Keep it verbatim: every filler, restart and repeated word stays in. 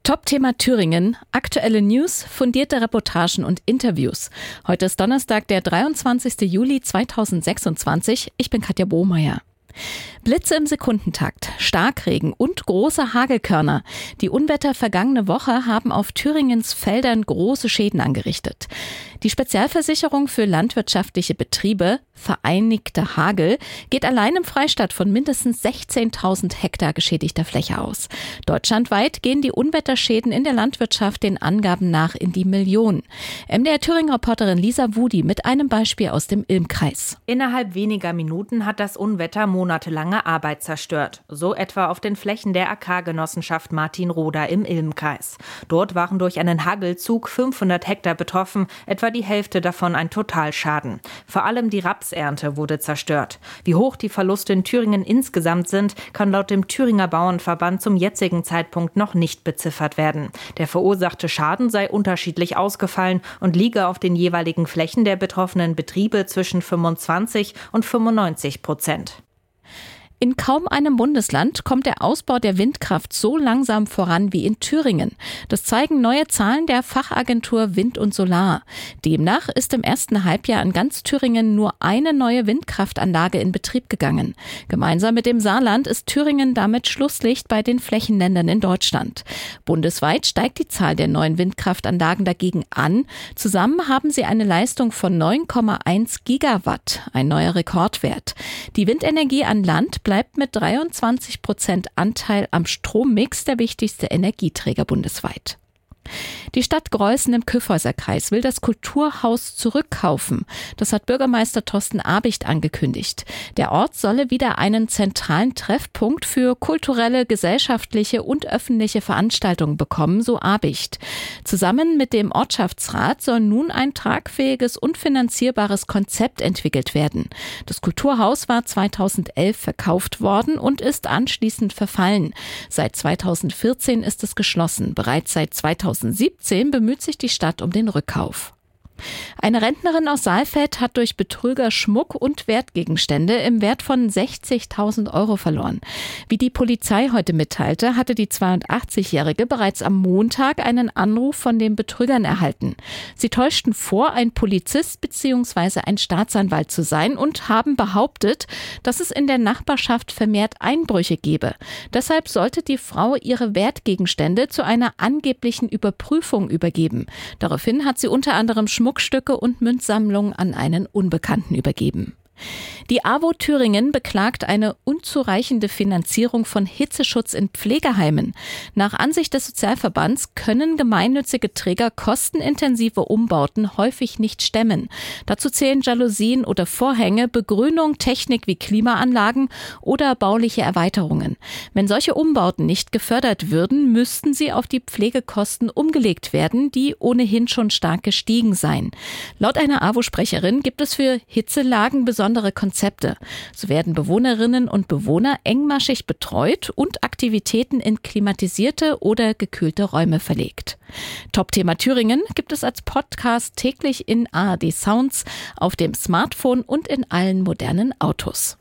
Top-Thema Thüringen, aktuelle News, fundierte Reportagen und Interviews. Heute ist Donnerstag, der dreiundzwanzigster Juli zweitausendsechsundzwanzig. Ich bin Katja Bohmeier. Blitze im Sekundentakt, Starkregen und große Hagelkörner. Die Unwetter vergangene Woche haben auf Thüringens Feldern große Schäden angerichtet. Die Spezialversicherung für landwirtschaftliche Betriebe, Vereinigte Hagel, geht allein im Freistaat von mindestens sechzehntausend Hektar geschädigter Fläche aus. Deutschlandweit gehen die Unwetterschäden in der Landwirtschaft den Angaben nach in die Millionen. M D R-Thüringen-Reporterin Lisa Wudi mit einem Beispiel aus dem Ilm-Kreis. Innerhalb weniger Minuten hat das Unwetter monatelange Arbeit zerstört. So etwa auf den Flächen der A K-Genossenschaft Martinroda im Ilm-Kreis. Dort waren durch einen Hagelzug fünfhundert Hektar betroffen, etwa die Hälfte davon ein Totalschaden. Vor allem die Rapsernte wurde zerstört. Wie hoch die Verluste in Thüringen insgesamt sind, kann laut dem Thüringer Bauernverband zum jetzigen Zeitpunkt noch nicht beziffert werden. Der verursachte Schaden sei unterschiedlich ausgefallen und liege auf den jeweiligen Flächen der betroffenen Betriebe zwischen fünfundzwanzig und fünfundneunzig Prozent. In kaum einem Bundesland kommt der Ausbau der Windkraft so langsam voran wie in Thüringen. Das zeigen neue Zahlen der Fachagentur Wind und Solar. Demnach ist im ersten Halbjahr in ganz Thüringen nur eine neue Windkraftanlage in Betrieb gegangen. Gemeinsam mit dem Saarland ist Thüringen damit Schlusslicht bei den Flächenländern in Deutschland. Bundesweit steigt die Zahl der neuen Windkraftanlagen dagegen an. Zusammen haben sie eine Leistung von neun Komma eins Gigawatt, ein neuer Rekordwert. Die Windenergie an Land bleibt mit dreiundzwanzig Prozent Anteil am Strommix der wichtigste Energieträger bundesweit. Die Stadt Greußen im Kyffhäuserkreis will das Kulturhaus zurückkaufen. Das hat Bürgermeister Thorsten Abicht angekündigt. Der Ort solle wieder einen zentralen Treffpunkt für kulturelle, gesellschaftliche und öffentliche Veranstaltungen bekommen, so Abicht. Zusammen mit dem Ortschaftsrat soll nun ein tragfähiges und finanzierbares Konzept entwickelt werden. Das Kulturhaus war zweitausendelf verkauft worden und ist anschließend verfallen. Seit zweitausendvierzehn ist es geschlossen. Bereits seit zweitausendsiebzehn bemüht sich die Stadt um den Rückkauf. Eine Rentnerin aus Saalfeld hat durch Betrüger Schmuck und Wertgegenstände im Wert von sechzigtausend Euro verloren. Wie die Polizei heute mitteilte, hatte die zweiundachtzigjährige bereits am Montag einen Anruf von den Betrügern erhalten. Sie täuschten vor, ein Polizist bzw. ein Staatsanwalt zu sein und haben behauptet, dass es in der Nachbarschaft vermehrt Einbrüche gebe. Deshalb sollte die Frau ihre Wertgegenstände zu einer angeblichen Überprüfung übergeben. Daraufhin hat sie unter anderem Schmuck Schmuckstücke und Münzsammlungen an einen Unbekannten übergeben. Die A W O Thüringen beklagt eine unzureichende Finanzierung von Hitzeschutz in Pflegeheimen. Nach Ansicht des Sozialverbands können gemeinnützige Träger kostenintensive Umbauten häufig nicht stemmen. Dazu zählen Jalousien oder Vorhänge, Begrünung, Technik wie Klimaanlagen oder bauliche Erweiterungen. Wenn solche Umbauten nicht gefördert würden, müssten sie auf die Pflegekosten umgelegt werden, die ohnehin schon stark gestiegen seien. Laut einer A W O-Sprecherin gibt es für Hitzelagen besondere Konzepte. So werden Bewohnerinnen und Bewohner engmaschig betreut und Aktivitäten in klimatisierte oder gekühlte Räume verlegt. Top-Thema Thüringen gibt es als Podcast täglich in A R D Sounds, auf dem Smartphone und in allen modernen Autos.